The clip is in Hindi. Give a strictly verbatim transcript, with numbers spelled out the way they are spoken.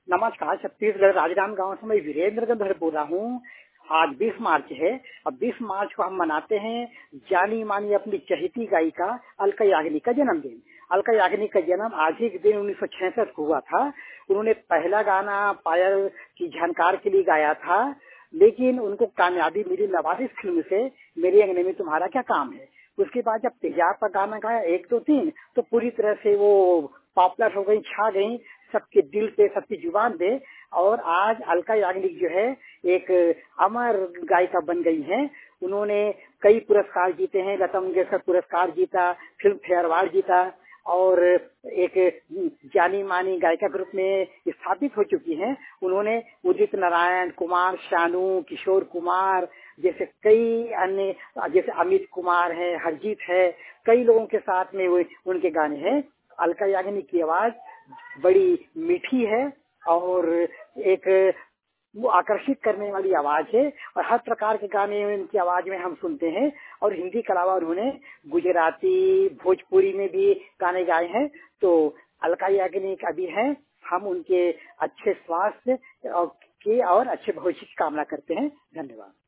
नमस्कार, छत्तीसगढ़ राजनांदगांव से मैं वीरेंद्र गंधर बोल रहा हूँ। आज बीस मार्च है और बीस मार्च को हम मनाते हैं जानी मानी अपनी चहेती गायिका अलका याग्निक का जन्मदिन। अलका याग्निक का जन्म आज ही के दिन उन्नीस सौ छियासठ को हुआ था। उन्होंने पहला गाना पायल की झनकार के लिए गाया था, लेकिन उनको कामयाबी मिली नवाजिश फिल्म से मेरे अंगने में तुम्हारा क्या काम है। उसके बाद जब तेजाब का गाना गाया एक दो तीन, तो पूरी तरह से वो पॉपुलर हो गई, छा गई सबके दिल पे, सबकी जुबान पे। और आज अलका याग्निक जो है एक अमर गायिका बन गई हैं। उन्होंने कई पुरस्कार जीते हैं, लता मंगेशकर पुरस्कार जीता, फिल्म फेयर अवार्ड जीता और एक जानी मानी गायिका ग्रुप में स्थापित हो चुकी हैं। उन्होंने उदित नारायण, कुमार शानू, किशोर कुमार जैसे कई अन्य, जैसे अमित कुमार है, हरजीत है, कई लोगों के साथ में वो उनके गाने हैं। अलका याग्निक की आवाज बड़ी मीठी है और एक वो आकर्षित करने वाली आवाज है और हर प्रकार के गाने उनकी आवाज में हम सुनते हैं। और हिंदी के अलावा उन्होंने गुजराती, भोजपुरी में भी गाने गाए हैं। तो अलका याग्निक अभी हैं, हम उनके अच्छे स्वास्थ्य और की और अच्छे भविष्य की कामना करते हैं। धन्यवाद।